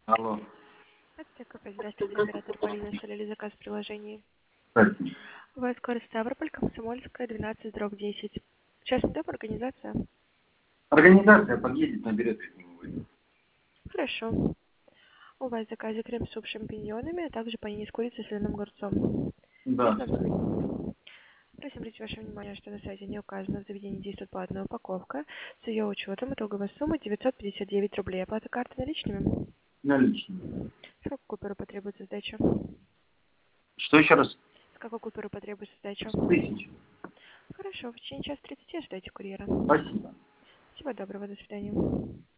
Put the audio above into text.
Алло. Это КП. Здравствуйте, оператор Полина. Оставили заказ в приложении. Кстати, У вас город Ставрополь, Комсомольская, 12/10. Частный дом, организация? организация подъедет, наберет, если не будет. Хорошо. У вас в заказе крем-суп с шампиньонами, а также панини с курицей и соленым огурцом. Да. Верно? Просим обратить ваше внимание, что на сайте не указано, в заведении действует платная упаковка. С ее учетом итоговая сумма 959 рублей. Оплата карты наличными? Наличные. С какой купюры потребуется сдача? Что еще раз? С какой купюры потребуется сдача? 1000. Хорошо, в течение часа 30 ожидайте курьера. Спасибо. Всего доброго, до свидания.